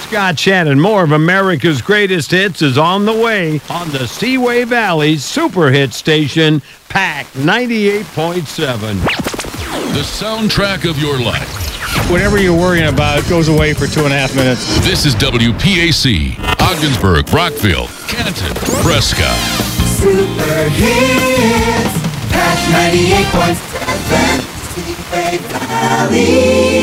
Scott Shannon. More of America's greatest hits is on the way on the Seaway Valley Super Hit Station, Pack 98.7. The soundtrack of your life. Whatever you're worrying about goes away for 2.5 minutes. This is WPAC, Ogdensburg, Brockville, Canton, Prescott. Super Hits, Pack 98.7, Seaway Valley.